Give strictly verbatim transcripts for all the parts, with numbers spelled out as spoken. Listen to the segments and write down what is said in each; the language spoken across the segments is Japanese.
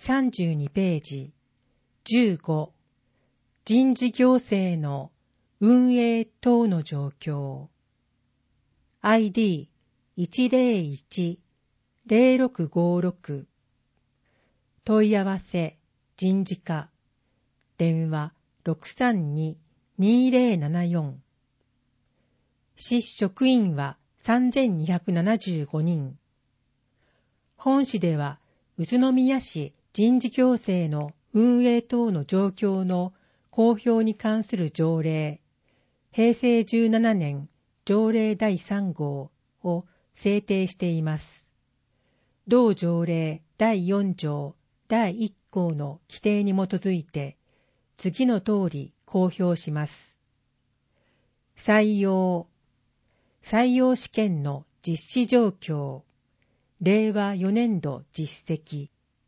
さんじゅうにページ。じゅうご、人事行政の運営等の状況。アイディーいちゼロいちゼロろくごろく。問い合わせ人事課。電話 ろくさんに にゼロななよん。市職員はさんぜんにひゃくななじゅうごにん。本市では宇都宮市人事行政の運営等の状況の公表に関する条例、平成じゅうななねん条例だいさん号を制定しています。同条例だいよん条だいいっ項の規定に基づいて次の通り公表します。採用採用試験の実施状況、令和よねん度実績。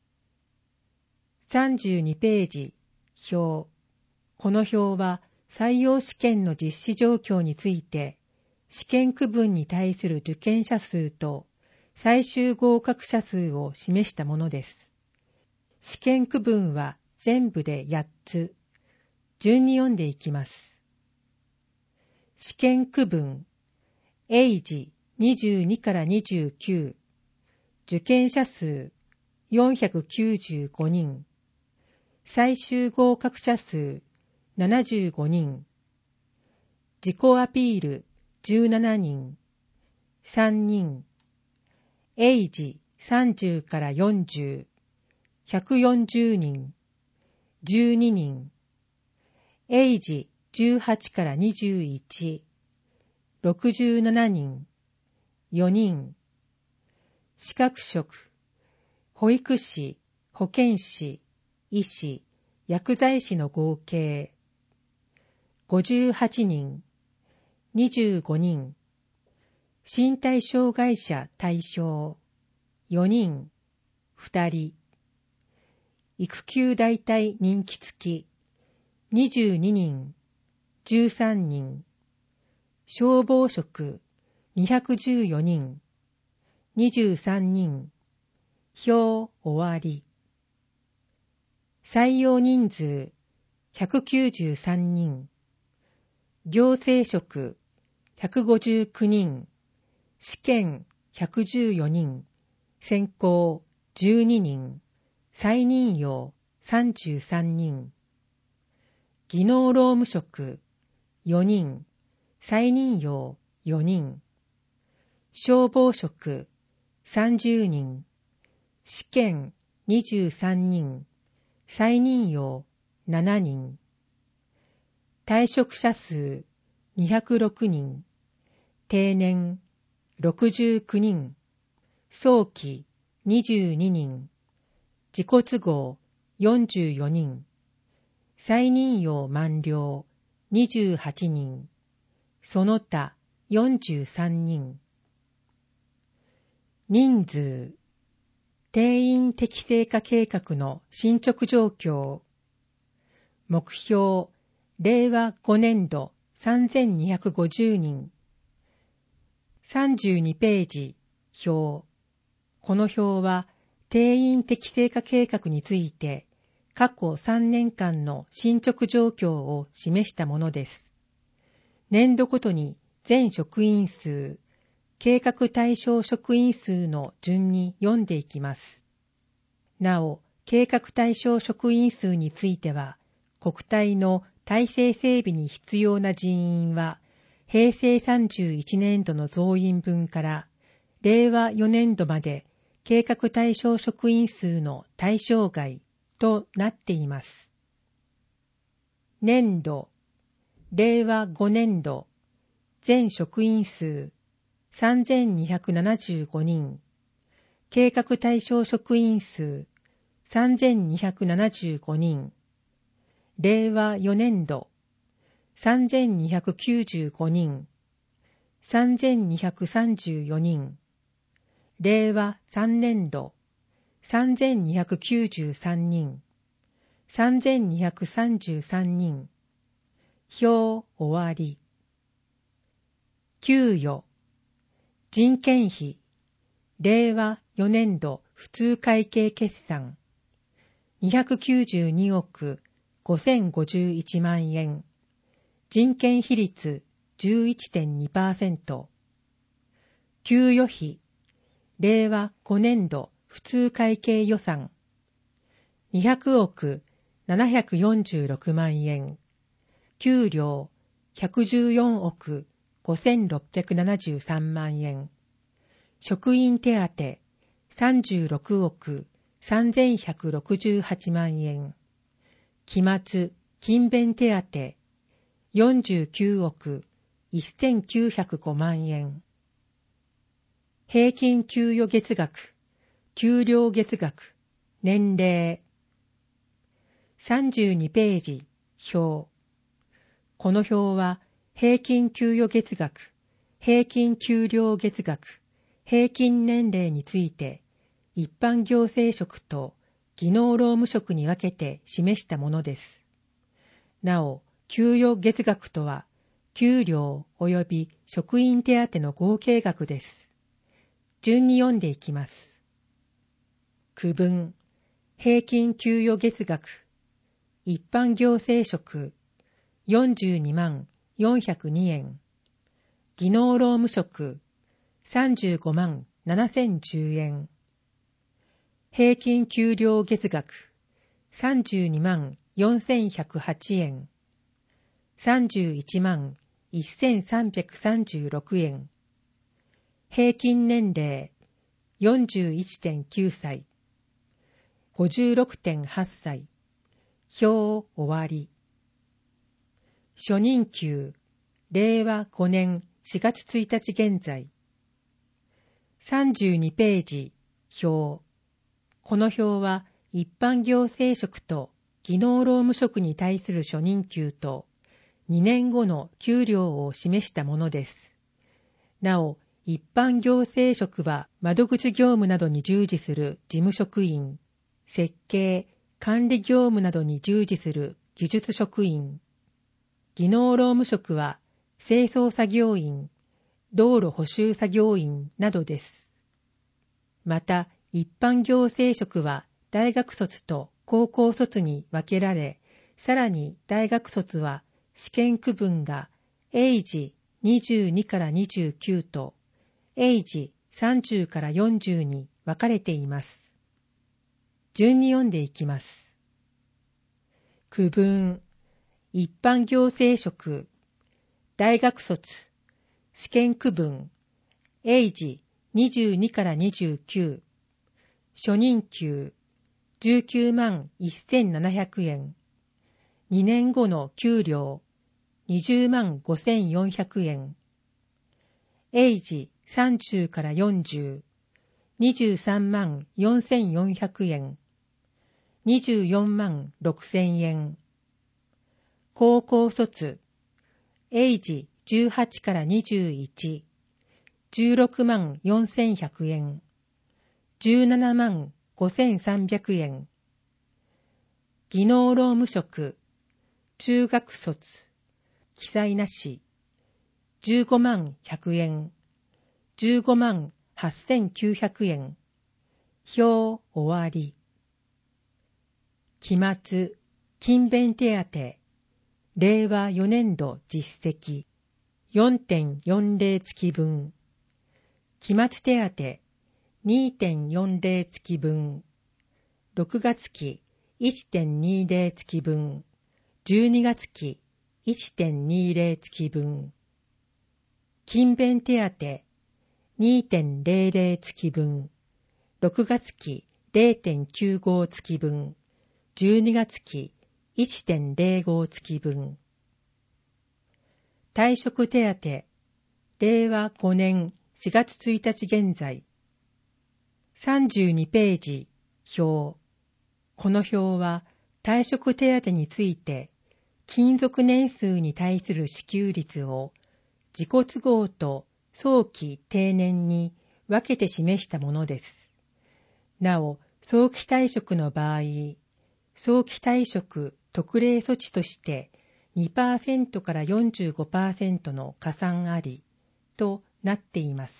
さんじゅうにページ、表。この表は採用試験の実施状況について、試験区分に対する受験者数と最終合格者数を示したものです。試験区分は全部でやっつ。順に読んでいきます。試験区分。エイジにじゅうにからにじゅうきゅう。受験者数よんひゃくきゅうじゅうごにん。最終合格者数ななじゅうごにん。自己アピールじゅうななにん。さんにん。エイジさんじゅうからよんじゅう。ひゃくよんじゅうにん。じゅうににん。エイジじゅうはちからにじゅういち。ろくじゅうななにん。よにん。資格職、保育士、保健師、医師、薬剤師の合計。ごじゅうはちにん。にじゅうごにん。身体障害者対象。よにん。ふたり。育休代替任期付き。にじゅうににん。じゅうさんにん。消防職。にひゃくじゅうよにん。にじゅうさんにん。表終わり。採用人数ひゃくきゅうじゅうさんにん。行政職ひゃくごじゅうきゅうにん。試験ひゃくじゅうよにん。選考じゅうににん。再任用さんじゅうさんにん。技能労務職よにん。再任用よにん。消防職さんじゅうにん。試験にじゅうさんにん。再任用ななにん。退職者数にひゃくろくにん。定年ろくじゅうきゅうにん。早期にじゅうににん。自己都合よんじゅうよにん。再任用満了にじゅうはちにん。その他よんじゅうさんにん。人数。定員適正化計画の進捗状況。目標、令和ごねん度さんぜんにひゃくごじゅうにん。さんじゅうにページ、表。この表は、定員適正化計画について、過去さんねんかんの進捗状況を示したものです。年度ごとに全職員数、計画対象職員数の順に読んでいきます。なお、計画対象職員数については、国体の体制整備に必要な人員は、平成さんじゅういちねん度の増員分から、令和よねん度まで計画対象職員数の対象外となっています。年度、令和ごねん度、全職員数さんぜんにひゃくななじゅうごにん、計画対象職員数さんぜんにひゃくななじゅうごにん、令和よねん度さんぜんにひゃくきゅうじゅうごにん、さんぜんにひゃくさんじゅうよにん、令和さんねん度さんぜんにひゃくきゅうじゅうさんにん、さんぜんにひゃくさんじゅうさんにん。表終わり。給与、人件費、令和よねん度普通会計決算。 にひゃくきゅうじゅうにおくごせんごじゅういちまんえん。人件費率 じゅういってんにパーセント。給与費、令和ごねんど普通会計予算にひゃくおくななひゃくよんじゅうろくまんえん。給料ひゃくじゅうよんおくごせんろっぴゃくななじゅうさんまんえん。職員手当さんじゅうろくおくさんぜんひゃくろくじゅうはちまんえん。期末勤勉手当よんじゅうきゅうおくせんきゅうひゃくごまんえん。平均給与月額、給料月額、年齢。さんじゅうにページ、表。この表は平均給与月額、平均給料月額、平均年齢について一般行政職と技能労務職に分けて示したものです。なお、給与月額とは給料及び職員手当の合計額です。順に読んでいきます。区分、平均給与月額、一般行政職、よんじゅうにまんよんひゃくにえん、技能労務職、さんじゅうごまんななせんじゅうえん、平均給料月額、さんじゅうにまんよんせんひゃくはちえん、さんじゅういちまんせんさんびゃくさんじゅうろくえん、平均年齢 よんじゅういってんきゅうさい、ごじゅうろくてんはっさい、表終わり。初任給、令和ごねんしがつついたち現在。さんじゅうにページ、表。この表は一般行政職と技能労務職に対する初任給とにねんごの給料を示したものです。なお、一般行政職は窓口業務などに従事する事務職員、設計、管理業務などに従事する技術職員、技能労務職は清掃作業員、道路補修作業員などです。また、一般行政職は大学卒と高校卒に分けられ、さらに大学卒は試験区分が英字にじゅうにからにじゅうきゅうと英字さんじゅうからよんじゅうに分かれています。順に読んでいきます。区分、一般行政職、大学卒、試験区分、英字にじゅうにからにじゅうきゅう、初任給、じゅうきゅうまんせんななひゃくえん、にねんごの給料、にじゅうまんごせんよんひゃくえん、英字さんじゅうからよんじゅう、にじゅうさんまんよんせんよんひゃくえん、にじゅうよんまんろくせんえん、高校卒、英字じゅうはちからにじゅういち、じゅうろくまんよんせんひゃくえん、じゅうななまんごせんさんびゃくえん、技能労務職、中学卒、記載なし、じゅうごまんひゃくえん、じゅうごまんはっせんきゅうひゃくえん、表終わり。期末、勤勉手当、令和よねんど実績、よんてんよんぜろ 月分、期末手当、にてんよんぜろ 月分、ろくがつ期 いってんにぜろ 月分、じゅうにがつ期 いってんにぜろ 月分、勤勉手当 にてんぜろぜろ 月分、ろくがつ期 れいてんきゅうご 月分、じゅうにがつ期 いってんぜろご 月分。退職手当、令和ごねんしがつついたち現在。さんじゅうにページ、表。この表は退職手当について、勤続年数に対する支給率を自己都合と早期定年に分けて示したものです。なお、早期退職の場合、早期退職特例措置として にパーセント から よんじゅうごパーセント の加算ありとなっています。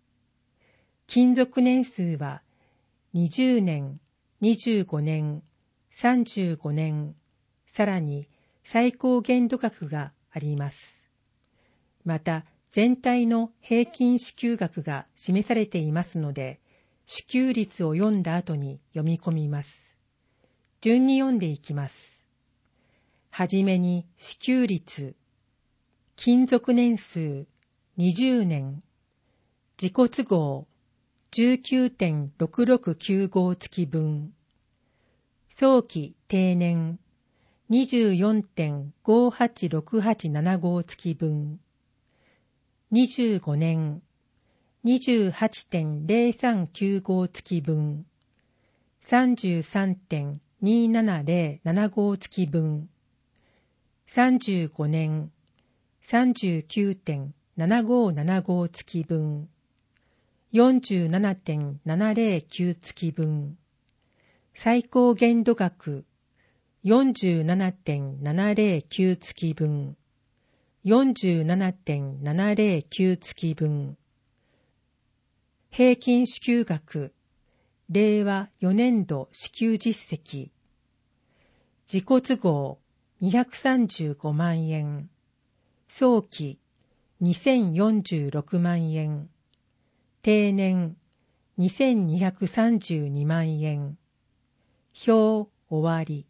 勤続年数はにじゅうねん、にじゅうごねん、 さんじゅうごねん、さらに最高限度額があります。また、全体の平均支給額が示されていますので、支給率を読んだ後に読み込みます。順に読んでいきます。はじめに支給率、勤続年数にじゅうねん、自己都合 じゅうきゅうてんろくろくきゅうご 月分、早期定年 にじゅうよんてんごはちろくはちななご 月分、にじゅうごねん にじゅうはちてんぜろさんきゅうご 月分、さんじゅうさんてんにななぜろななご 月分、さんじゅうごねん さんじゅうきゅうてんななごななご 月分、よんじゅうななてんななぜろきゅう 月分、最高限度額 よんじゅうななてんななぜろきゅう 月分、よんじゅうななてんななぜろきゅう 月分、平均支給額、令和よねんど支給実績、自己都合にひゃくさんじゅうごまんえん、早期にせんよんじゅうろくまんえん、定年にせんにひゃくさんじゅうにまんえん、表終わり。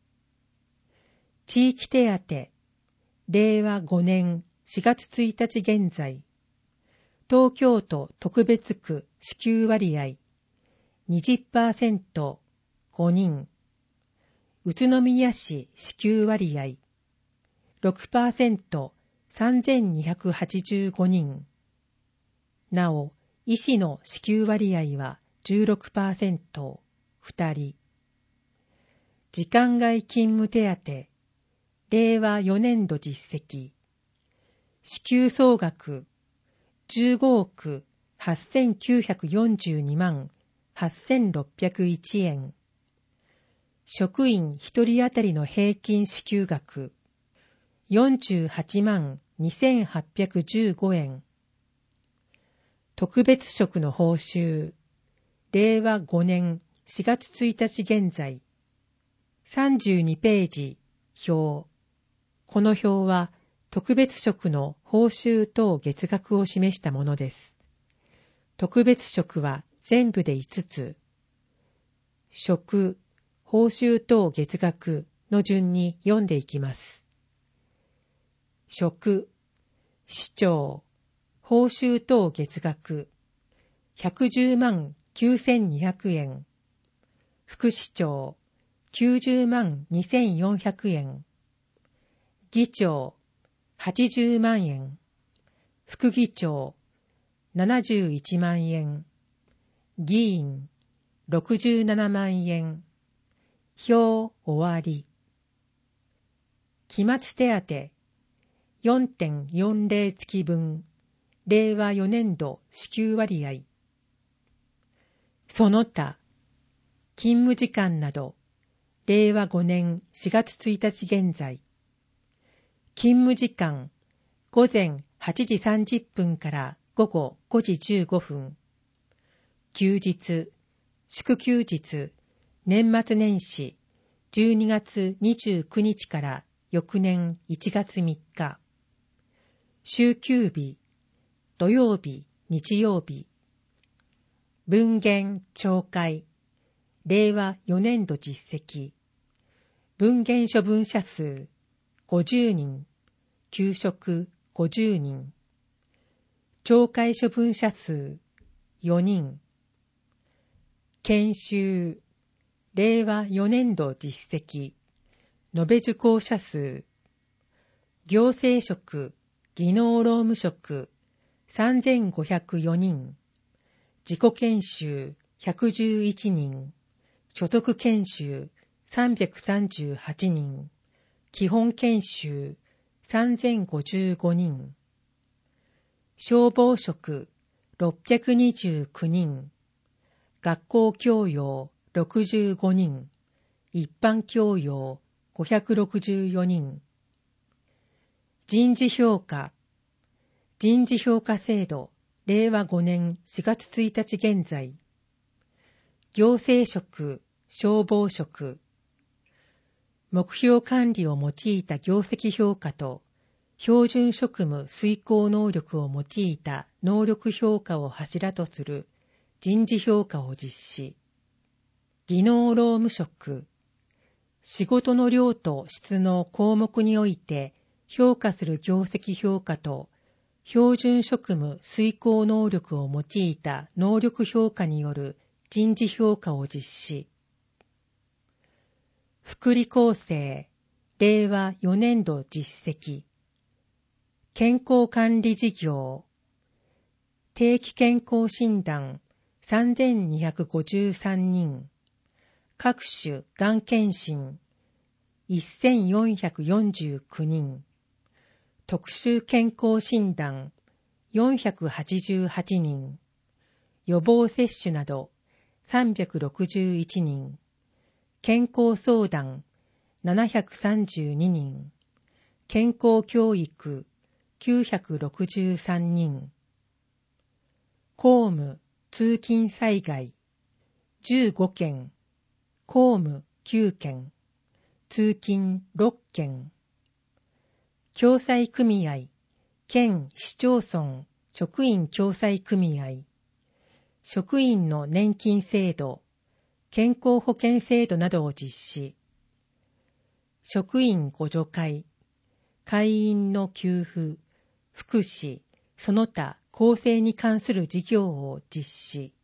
地域手当、令和ごねんしがつついたち現在、東京都特別区支給割合 にじゅっパーセント ごにん、宇都宮市支給割合 ろくパーセント さんぜんにひゃくはちじゅうごにん、なお医師の支給割合は じゅうろくパーセント、ふたり。時間外勤務手当、令和よねんど実績、支給総額じゅうごおくはっせんきゅうひゃくよんじゅうにまんはっせんろっぴゃくいちえん、職員ひとり当たりの平均支給額よんじゅうはちまんにせんはっぴゃくじゅうごえん、特別職の報酬、令和ごねんしがつついたち現在、さんじゅうにページ表。この表は特別職の報酬等月額を示したものです。特別職は全部でいつつ、職、報酬等月額の順に読んでいきます。職、市長、報酬等月額ひゃくじゅうまんきゅうせんにひゃくえん、副市長きゅうじゅうまんにせんよんひゃくえん、議長はちじゅうまんえん、副議長ななじゅういちまんえん、議員ろくじゅうななまんえん、表終わり。期末手当 よんてんよんぜろ 月分、令和よねんど支給割合。その他、勤務時間など、令和ごねんしがつついたち現在、勤務時間ごぜんはちじさんじゅっぷんから午後ごじじゅうごふん、休日、祝休日、年末年始じゅうにがつにじゅうくにちから翌年いちがつみっか、週休日、土曜日、日曜日、分限懲戒、令和よねんど実績、分限処分者数ごじゅうにん、休職ごじゅうにん、懲戒処分者数よにん、研修、令和よねんど実績、延べ受講者数、行政職、技能労務職さんぜんごひゃくよにん、自己研修ひゃくじゅういちにん、所得研修さんびゃくさんじゅうはちにん、基本研修さんぜんごじゅうごにん、消防職ろっぴゃくにじゅうきゅうにん、学校教養ろくじゅうごにん、一般教養ごひゃくろくじゅうよにん、人事評価、人事評価制度、令和ごねんしがつついたち現在、行政職、消防職、 目標管理を用いた業績評価と標準職務遂行能力を用いた能力評価を柱とする人事評価を実施。技能労務職、仕事の量と質の項目において評価する業績評価と標準職務遂行能力を用いた能力評価による人事評価を実施。福利厚生、れいわよねんど実績。健康管理事業、定期健康診断さんぜんにひゃくごじゅうさんにん、各種がん検診せんよんひゃくよんじゅうきゅうにん、特殊健康診断よんひゃくはちじゅうはちにん、予防接種などさんびゃくろくじゅういちにん、健康相談ななひゃくさんじゅうににん、健康教育きゅうひゃくろくじゅうさんにん、公務通勤災害じゅうごけん、公務きゅうけん、通勤ろっけん、共済組合、県市町村職員共済組合、職員の年金制度、健康保険制度などを実施。職員互助会、会員の給付、福祉、その他公正に関する事業を実施。